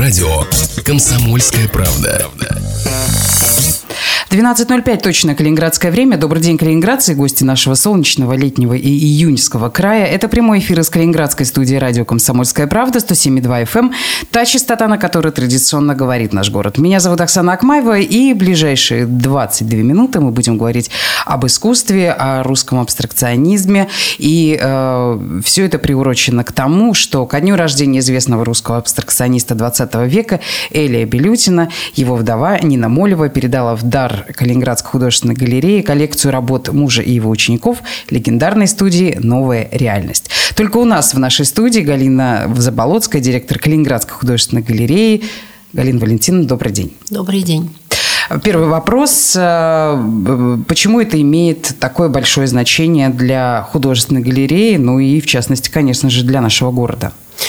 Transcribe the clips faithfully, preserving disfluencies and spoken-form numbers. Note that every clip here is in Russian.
радио «Комсомольская правда». двенадцать ноль пять точно калининградское время. Добрый день, калининградцы, гости нашего солнечного летнего и июньского края. Это прямой эфир из калининградской студии радио «Комсомольская правда», сто семь и два эф эм. Та частота, на которой традиционно говорит наш город. Меня зовут Оксана Акмаева, и ближайшие двадцать две минуты мы будем говорить об искусстве, о русском абстракционизме. И э, все это приурочено к тому, что ко дню рождения известного русского абстракциониста двадцатого века Элия Белютина его вдова Нина Молева передала в дар Калининградской художественной галереи коллекцию работ мужа и его учеников легендарной студии «Новая реальность». Только у нас в нашей студии Галина Заболоцкая, директор Калининградской художественной галереи. Галина Валентиновна, добрый день. Добрый день. Первый вопрос. Почему это имеет такое большое значение для художественной галереи, ну и, в частности, конечно же, для нашего города?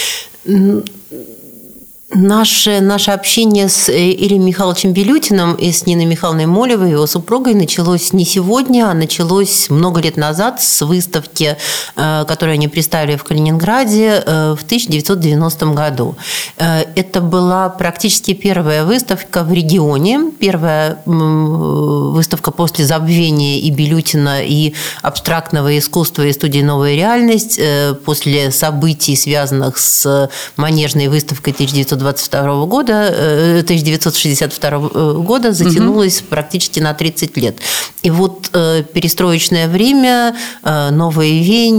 Наше, наше общение с Ильей Михайловичем Белютиным и с Ниной Михайловной Молевой, его супругой, началось не сегодня, а началось много лет назад с выставки, которую они представили в Калининграде в тысяча девятьсот девяностом году. Это была практически первая выставка в регионе, первая выставка после забвения и Белютина, и абстрактного искусства, и студии «Новая реальность», после событий, связанных с Манежной выставкой тысяча девятьсот двадцать второго года, тысяча девятьсот шестьдесят второго года, затянулась угу. практически на тридцать лет. И вот э, перестроечное время, э, новые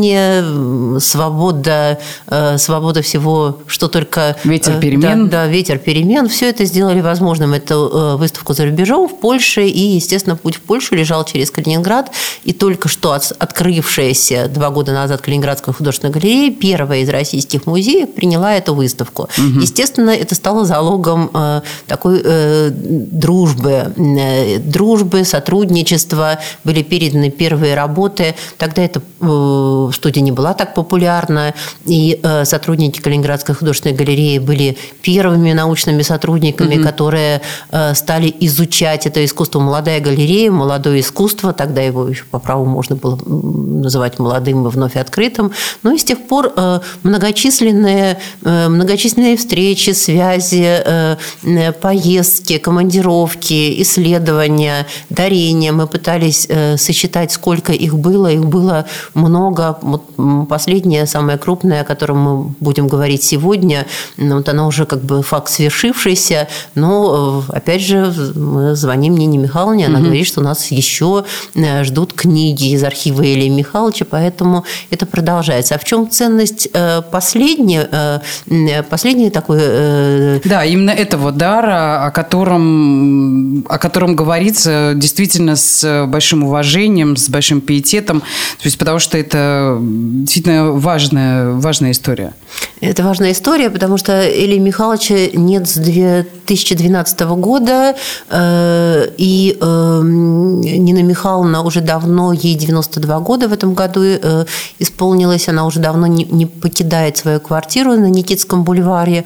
веяния, свобода, э, свобода всего, что только... Ветер перемен. Да, да, ветер перемен. Все это сделали возможным. Эту э, выставку за рубежом в Польше. И, естественно, путь в Польшу лежал через Калининград. И только что от, открывшаяся два года назад Калининградская художественная галерея, первая из российских музеев, приняла эту выставку. Угу. Естественно, это стало залогом э, такой э, дружбы, э, дружбы, сотрудничества. Были переданы первые работы. Тогда эта э, студия не была так популярна, и э, сотрудники Калининградской художественной галереи были первыми научными сотрудниками, mm-hmm. которые э, стали изучать это искусство. Молодая галерея, молодое искусство, тогда его еще по праву можно было называть молодым и вновь открытым. Но и с тех пор э, многочисленные, э, многочисленные встречи, связи, э, поездки, командировки, исследования, дарения. Мы пытались э, сосчитать, сколько их было. Их было много. Вот последнее, самое крупное, о котором мы будем говорить сегодня, вот оно уже как бы факт свершившийся. Но, э, опять же, мы звоним Нине Михайловне, она угу. говорит, что нас еще ждут книги из архива Ильи Михайловича, поэтому это продолжается. А в чем ценность э, последней, э, последней такой... Э... Да, именно этого дара, о котором, о котором говорится действительно с большим уважением, с большим пиететом, то есть потому что это действительно важная, важная история. Это важная история, потому что Ильи Михайловича нет с две тысячи двенадцатого года, э, и э, Нина Михайловна уже давно, ей девяносто два года в этом году э, исполнилось, она уже давно не, не покидает свою квартиру на Никитском бульваре,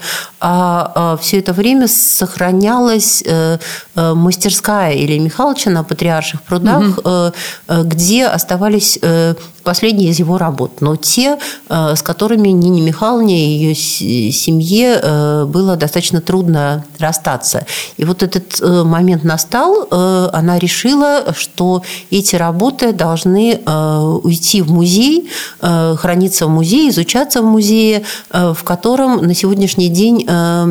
а, а все это время сохранялась э, э, мастерская Ильи Михайловича на Патриарших прудах, угу. э, где оставались э, последние из его работ, но те, э, с которыми Нине Михайловне и ее семье э, было достаточно трудно расстаться. И вот этот э, момент настал, э, она решила, что эти работы должны э, уйти в музей, э, храниться в музее, изучаться в музее, э, в котором на сегодняшний день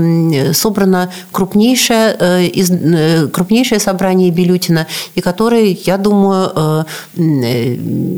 э, собрано крупнейшее, э, из, э, крупнейшее собрание Белютина, и который, я думаю, э, э,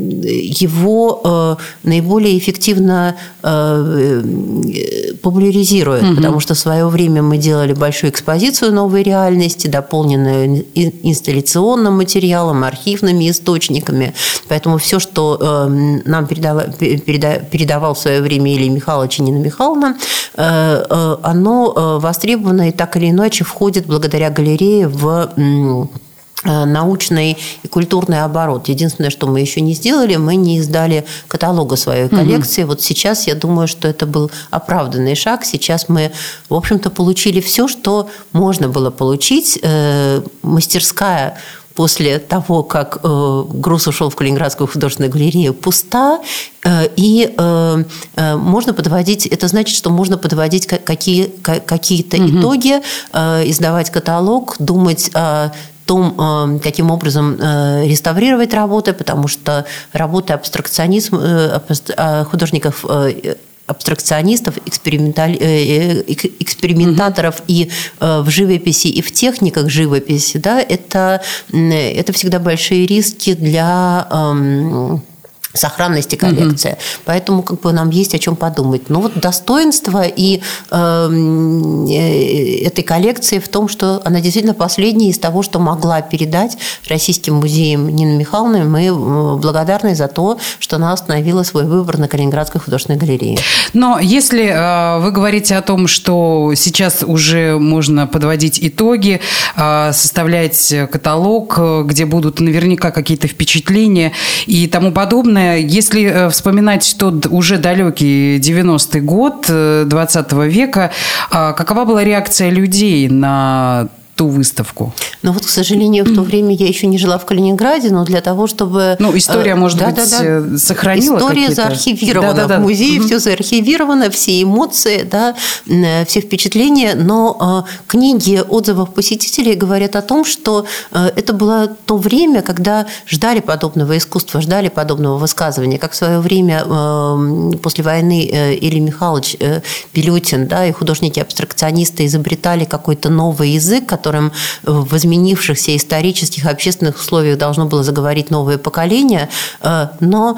его э, наиболее эффективно э, популяризирует, угу. потому что в свое время мы делали большую экспозицию новой реальности, дополненную инсталляционным материалом, архивными источниками. Поэтому все, что э, нам передавал, переда, передавал в свое время Илья Михайлович и Нина Михайловна, э, э, оно э, востребовано и так или иначе входит благодаря галерее в э, научный и культурный оборот. Единственное, что мы еще не сделали, мы не издали каталога своей коллекции. Угу. Вот сейчас я думаю, что это был оправданный шаг. Сейчас мы, в общем-то, получили все, что можно было получить. Мастерская после того, как э, груз ушел в Калининградскую художественную галерею, пуста. Э, и э, э, можно подводить, это значит, что можно подводить какие, какие-то угу. итоги, э, издавать каталог, думать о том, каким образом реставрировать работы, потому что работы абстракционизм, художников абстракционистов, экспериментаторов mm-hmm. и в живописи, и в техниках живописи, да, это, это всегда большие риски для сохранности коллекции. Mm-hmm. Поэтому как бы нам есть о чем подумать. Но вот достоинство и э, этой коллекции в том, что она действительно последняя из того, что могла передать российским музеям Нина Михайловна. Мы благодарны за то, что она остановила свой выбор на Калининградской художественной галерее. Но если э, вы говорите о том, что сейчас уже можно подводить итоги, э, составлять каталог, где будут наверняка какие-то впечатления и тому подобное, если вспоминать тот уже далекий девяностый год двадцатого века, какова была реакция людей на ту выставку? Ну вот, к сожалению, в то время я еще не жила в Калининграде, но для того, чтобы... Ну, история, может да, быть, да, да. сохранила История какие-то... заархивирована да, да, да. в музее, угу. все заархивировано, все эмоции, да, все впечатления, но книги отзывов посетителей говорят о том, что это было то время, когда ждали подобного искусства, ждали подобного высказывания, как в свое время после войны Илья Михайлович Пилютин, да, и художники-абстракционисты изобретали какой-то новый язык, которым в изменившихся исторических, общественных условиях должно было заговорить новое поколение, но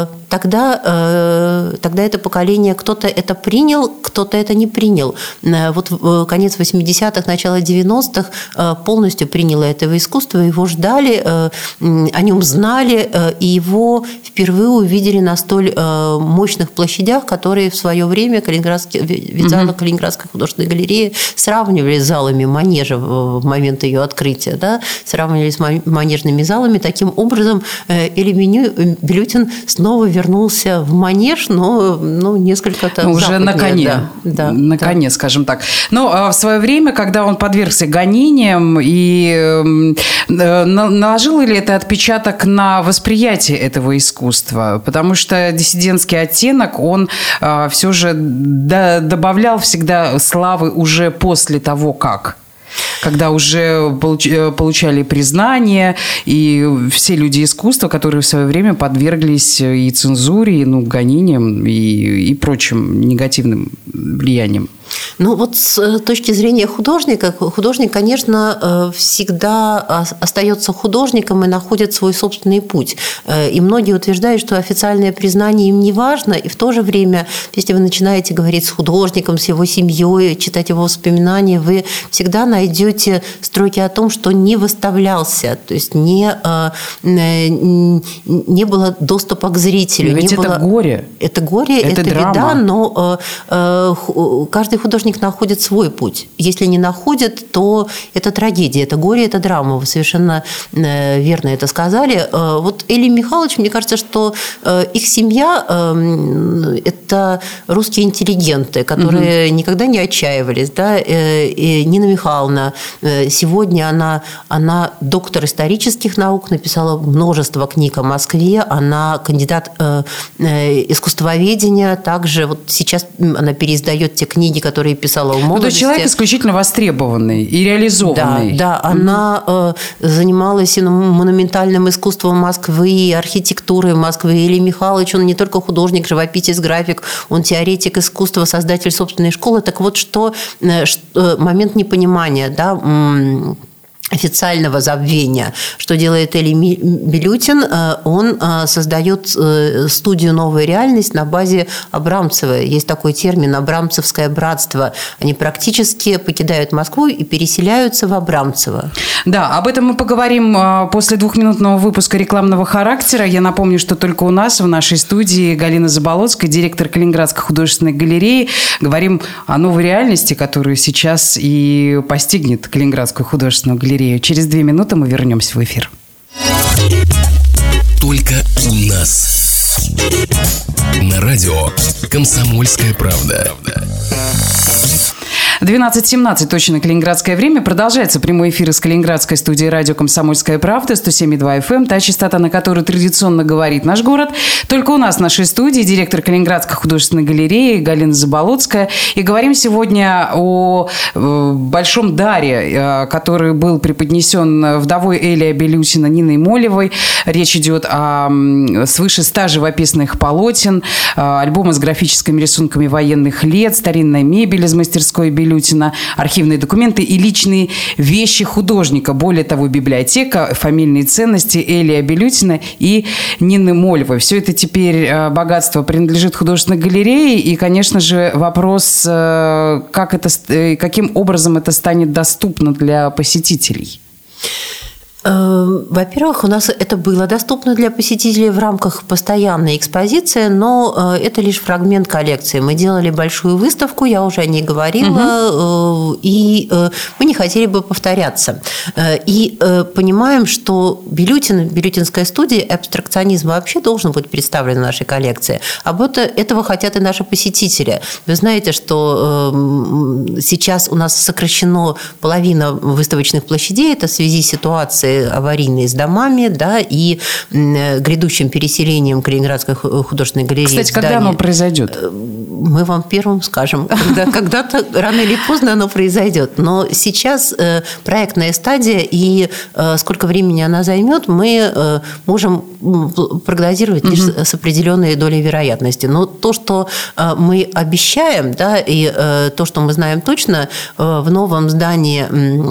тогда, тогда это поколение, кто-то это принял, кто-то это не принял. Вот конец восьмидесятых, начало девяностых полностью приняло этого искусства, его ждали, о нем знали, и его впервые увидели на столь мощных площадях, которые в свое время Калининградские, залы Калининградской художественной галереи сравнивали с залами манежа в момент ее открытия, да, сравнивали с манежными залами. Таким образом, Илья Пилютин снова вернулся в манеж, но ну, несколько там ну, уже на коне, да, да, на да. коне, скажем так. Но в свое время, когда он подвергся гонениям, и наложил ли это отпечаток на восприятие этого искусства? Потому что диссидентский оттенок, он все же добавлял всегда славы уже после того, как... когда уже получали признание, и все люди искусства, которые в свое время подверглись и цензуре, и ну, гонениям, и, и прочим негативным влияниям. Ну вот с точки зрения художника, художник, конечно, всегда остается художником и находит свой собственный путь. И многие утверждают, что официальное признание им не важно, и в то же время, если вы начинаете говорить с художником, с его семьей, читать его воспоминания, вы всегда найдете строки о том, что не выставлялся, то есть не, не было доступа к зрителю. Ведь не это было... горе. Это горе, это, это беда, но каждый художник находит свой путь. Если не находит, то это трагедия, это горе, это драма. Вы совершенно верно это сказали. Вот Илья Михайлович, мне кажется, что их семья – это русские интеллигенты, которые угу. никогда не отчаивались. Да? И Нина Михайловна, сегодня она, она доктор исторических наук, написала множество книг о Москве, она кандидат искусствоведения, также вот сейчас она переиздает те книги, которые писала в молодости. Ну, то есть человек исключительно востребованный и реализованный. Да, да, она mm-hmm. э, занималась и монументальным искусством Москвы, и архитектурой Москвы. Илья Михайлович, он не только художник, живописец, график, он теоретик искусства, создатель собственной школы. Так вот, что, что момент непонимания, да, официального забвения. Что делает Илья Пилютин? Он создает студию «Новая реальность» на базе Абрамцева. Есть такой термин «Абрамцевское братство». Они практически покидают Москву и переселяются в Абрамцево. Да, об этом мы поговорим после двухминутного выпуска рекламного характера. Я напомню, что только у нас в нашей студии Галина Заболоцкая, директор Калининградской художественной галереи. Говорим о новой реальности, которая сейчас и постигнет Калининградскую художественную галерею. Через две минуты мы вернемся в эфир. Только у нас. На радио «Комсомольская правда». двенадцать семнадцать точно калининградское время. Продолжается прямой эфир из калининградской студии радио «Комсомольская правда», сто семь и два эф эм, та частота, на которую традиционно говорит наш город. Только у нас в нашей студии директор Калининградской художественной галереи Галина Заболоцкая. И говорим сегодня о большом даре, который был преподнесен вдовой Элли Абилютина Ниной Молевой. Речь идет о свыше ста живописных полотен, альбома с графическими рисунками военных лет, старинная мебель из мастерской Абилютина, архивные документы и личные вещи художника. Более того, библиотека, фамильные ценности Элли Абилютина и Нины Молевой. Все это теперь богатство принадлежит художественной галерее. И, конечно же, вопрос, как это, каким образом это станет доступно для посетителей. Во-первых, у нас это было доступно для посетителей в рамках постоянной экспозиции, но это лишь фрагмент коллекции. Мы делали большую выставку, я уже о ней говорила, угу. и мы не хотели бы повторяться. И понимаем, что Билютин, Билютинская студия, абстракционизм вообще должен быть представлен в нашей коллекции. Об этом этого хотят и наши посетители. Вы знаете, что сейчас у нас сокращена половина выставочных площадей, это в связи с ситуацией аварийные с домами, да, и грядущим переселением Калининградской художественной галереи. Кстати, когда оно произойдет? Мы вам первым скажем. Когда, когда-то, рано или поздно оно произойдет. Но сейчас проектная стадия, и сколько времени она займет, мы можем прогнозировать лишь угу. с определенной долей вероятности. Но то, что мы обещаем, да, и то, что мы знаем точно, в новом здании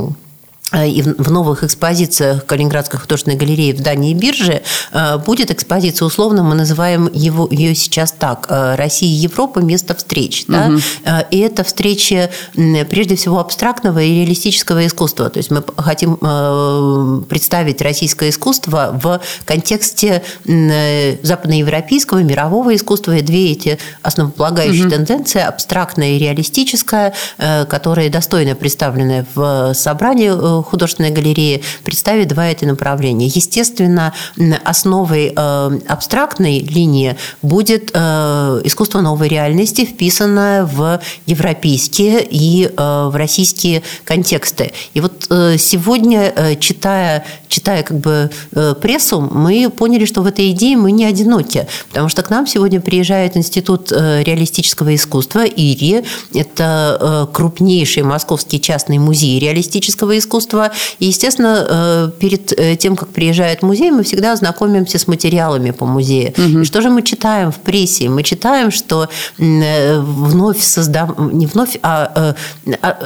и в новых экспозициях Калининградской художественной галереи в здании биржи будет экспозиция, условно мы называем его, ее сейчас так: «Россия и Европа. Место встреч». Угу. Да? И это встречи прежде всего абстрактного и реалистического искусства. То есть мы хотим представить российское искусство в контексте западноевропейского, мирового искусства. И две эти основополагающие угу. тенденции, абстрактная и реалистическая, которые достойно представлены в собрании художественной галереи, представить два эти направления. Естественно, основой э, абстрактной линии будет э, искусство новой реальности, вписанное в европейские и э, в российские контексты. И вот э, сегодня, э, читая, читая как бы, э, прессу, мы поняли, что в этой идее мы не одиноки, потому что к нам сегодня приезжает Институт э, реалистического искусства, ИРИ. Это э, крупнейший московский частный музей реалистического искусства. И, естественно, перед тем, как приезжает музей, мы всегда знакомимся с материалами по музею. Угу. И что же мы читаем в прессе? Мы читаем, что вновь создам... не вновь, а, а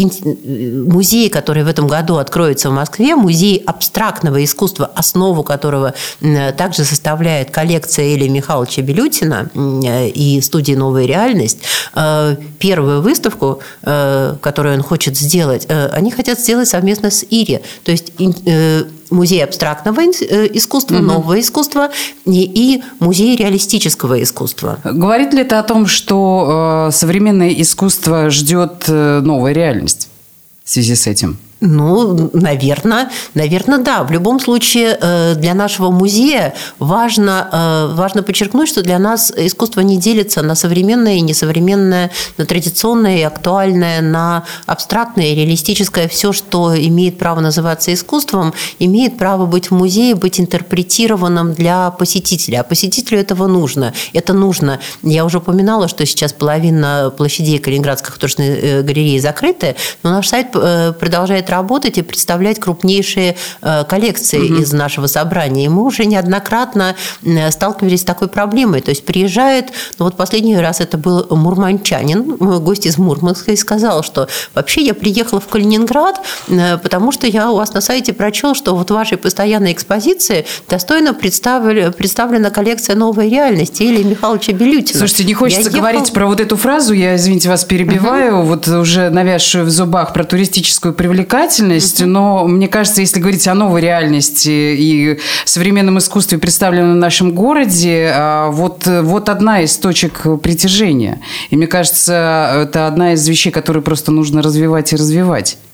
музей, который в этом году откроется в Москве, музей абстрактного искусства, основу которого также составляет коллекция Элли Михайловича Абилютина и студии «Новая реальность», первую выставку, которую он хочет сделать, они хотят сделать совместно с ИРИ, то есть музей абстрактного искусства, угу. нового искусства и, и музей реалистического искусства. Говорит ли это о том, что э, современное искусство ждет э, новая реальность в связи с этим? Ну, наверное, наверное, да. В любом случае, для нашего музея важно, важно подчеркнуть, что для нас искусство не делится на современное и несовременное, на традиционное и актуальное, на абстрактное и реалистическое. Все, что имеет право называться искусством, имеет право быть в музее, быть интерпретированным для посетителя. А посетителю этого нужно. Это нужно. Я уже упоминала, что сейчас половина площадей Калининградской художественной галереи закрыты, но наш сайт продолжает работать и представлять крупнейшие коллекции угу. из нашего собрания. И мы уже неоднократно сталкивались с такой проблемой. То есть приезжает, ну вот последний раз это был мурманчанин, гость из Мурманска, и сказал, что вообще я приехала в Калининград, потому что я у вас на сайте прочел, что вот в вашей постоянной экспозиции достойно представлена коллекция «Новой реальности» Элли Михайловича Абилютина. Слушайте, не хочется я говорить ехал... про вот эту фразу, я, извините, вас перебиваю, угу. вот уже навязшую в зубах про туристическую привлекательность, Uh-huh. но мне кажется, если говорить о новой реальности и современном искусстве, представленном в нашем городе, вот, вот одна из точек притяжения. И мне кажется, это одна из вещей, которые просто нужно развивать и развивать.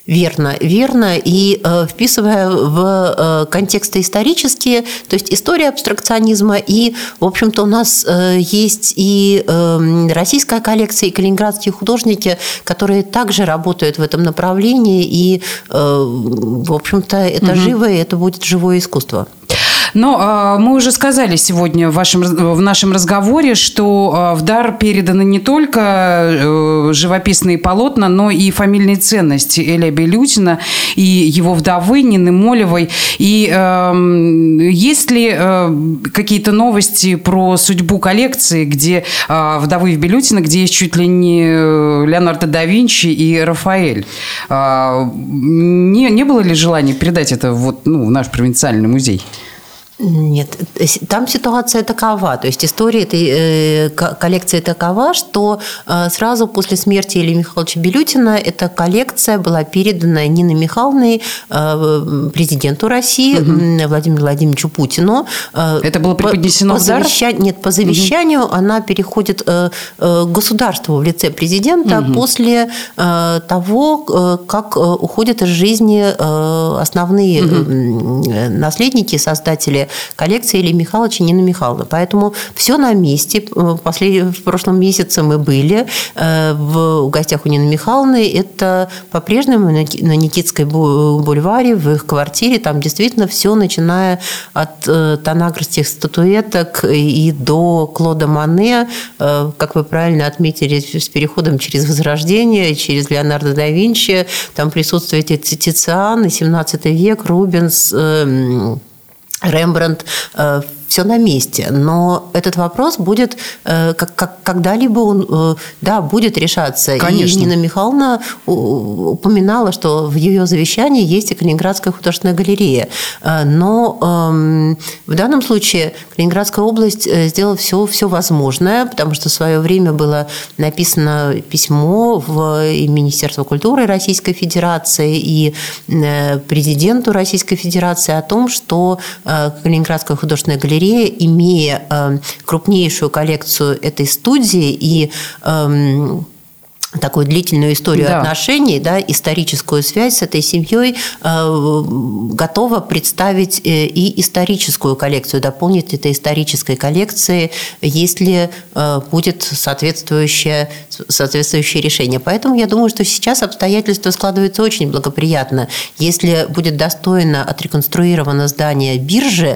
Верно, верно. И э, вписывая в э, контексты исторические, то есть история абстракционизма, и, в общем-то, у нас э, есть и э, российская коллекция, и калининградские художники, которые также работают в этом направлении, и, э, в общем-то, это угу. живо, и это будет живое искусство. Но мы уже сказали сегодня в, вашем, в нашем разговоре, что в дар переданы не только живописные полотна, но и фамильные ценности Эля Билютина и его вдовы Нины Молевой. И э, есть ли э, какие-то новости про судьбу коллекции, где э, вдовы Билютина, где есть чуть ли не Леонардо да Винчи и Рафаэль? Э, не, не было ли желания передать это вот, ну, в наш провинциальный музей? Нет, там ситуация такова, то есть история этой э, коллекции такова, что э, сразу после смерти Ильи Михайловича Билютина эта коллекция была передана Ниной Михайловной э, президенту России угу. Владимиру Владимировичу Путину. Э, Это было преподнесено по, по в дар? Завеща... Нет, по завещанию угу. она переходит э, э, к государству в лице президента угу. после э, того, э, как уходят из жизни э, основные угу. э, наследники, создатели коллекции Ильи Михайловича, Нина Михайловна. Поэтому все на месте. Послед... В прошлом месяце мы были в гостях у Нины Михайловны. Это по-прежнему на Никитской бульваре, в их квартире. Там действительно все, начиная от танагрских статуэток и до Клода Мане, как вы правильно отметили, с переходом через Возрождение, через Леонардо да Винчи. Там присутствует Тициан, семнадцатый век, Рубенс, Рембрандт, все на месте. Но этот вопрос будет, как, как, когда-либо он, да, будет решаться. Конечно. И Нина Михайловна упоминала, что в ее завещании есть и Калининградская художественная галерея. Но эм, в данном случае Калининградская область сделала все, все возможное, потому что в свое время было написано письмо в и Министерство культуры Российской Федерации, и президенту Российской Федерации о том, что Калининградская художественная галерея, имея э, крупнейшую коллекцию этой студии и э, такую длительную историю да. отношений, да, историческую связь с этой семьей, э, готова представить и историческую коллекцию, дополнить это исторической коллекцией, если э, будет соответствующее, соответствующее решение. Поэтому я думаю, что сейчас обстоятельства складываются очень благоприятно. Если будет достойно отреконструировано здание биржи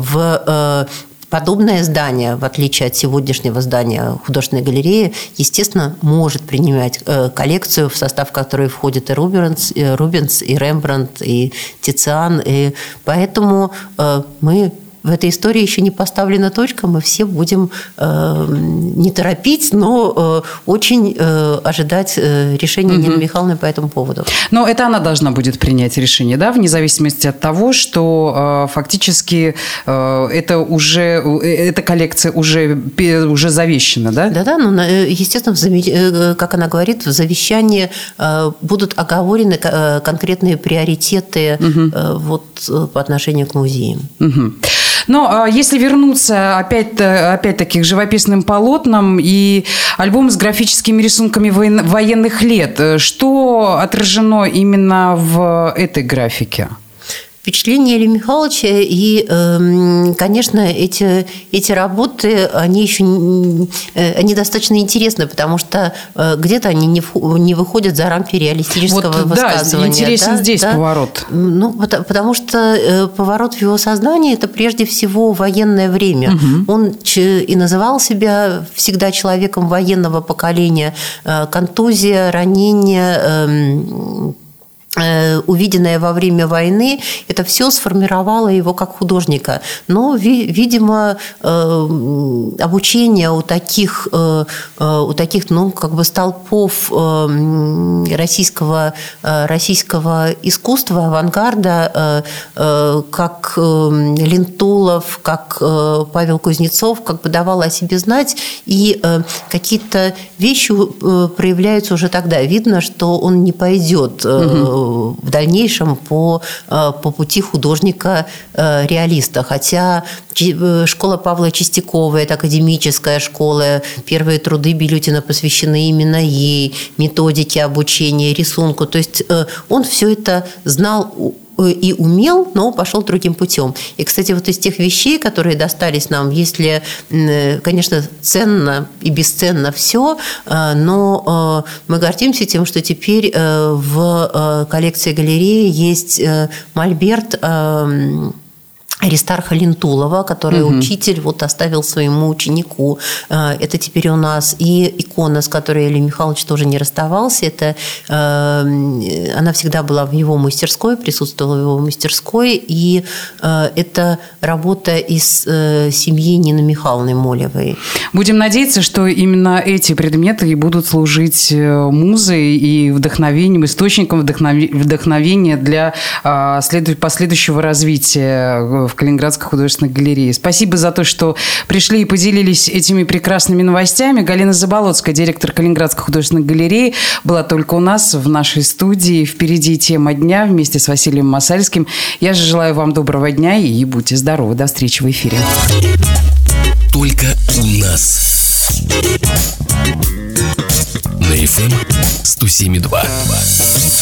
в э, подобное здание, в отличие от сегодняшнего здания художественной галереи, естественно, может принимать коллекцию, в состав которой входит и Рубенс, и, Рубенс, и Рембрандт, и Тициан. И поэтому мы... В этой истории еще не поставлена точка, мы все будем э, не торопить, но э, очень э, ожидать э, решения угу. Нины Михайловны по этому поводу. Но это она должна будет принять решение, да, вне зависимости от того, что э, фактически э, это уже, эта коллекция уже, уже завещана, да? Да-да, но, естественно, как она говорит, в завещании э, будут оговорены конкретные приоритеты угу. э, вот, по отношению к музеям. Угу. Но если вернуться опять, опять-таки к живописным полотнам и альбом с графическими рисунками военных лет, что отражено именно в этой графике? Впечатление Ильи Михайловича, и, конечно, эти, эти работы, они еще они достаточно интересны, потому что где-то они не, не выходят за рамки реалистического вот, высказывания. Да, интересен да, здесь да. поворот. Ну, потому что поворот в его сознании – это прежде всего военное время. Угу. Он и называл себя всегда человеком военного поколения. Контузия, ранение, увиденное во время войны, это все сформировало его как художника. Но, видимо, обучение у таких, у таких, ну, как бы столпов российского, российского искусства, авангарда, как Лентулов, как Павел Кузнецов, как бы давало о себе знать, и какие-то вещи проявляются уже тогда. Видно, что он не пойдет угу. в дальнейшем по, по пути художника-реалиста. Хотя школа Павла Чистякова – это академическая школа, первые труды Билютина посвящены именно ей, методике обучения, рисунку. То есть он все это знал и умел, но пошел другим путем. И, кстати, вот из тех вещей, которые достались нам, если, конечно, ценно и бесценно все, но мы гордимся тем, что теперь в коллекции галереи есть мольберт Аристарха Лентулова, который угу. учитель вот оставил своему ученику. Это теперь у нас. И икона, с которой Илья Михайлович тоже не расставался. Это, она всегда была в его мастерской, присутствовала в его мастерской. И это работа из семьи Нины Михайловны Молевой. Будем надеяться, что именно эти предметы и будут служить музой и вдохновением, источником вдохновения для последующего развития в Калининградской художественной галерее. Спасибо за то, что пришли и поделились этими прекрасными новостями. Галина Заболоцкая, директор Калининградской художественной галереи, была только у нас в нашей студии. Впереди тема дня вместе с Василием Масальским. Я же желаю вам доброго дня и будьте здоровы. До встречи в эфире. Только у нас. На эф эм сто семь и два.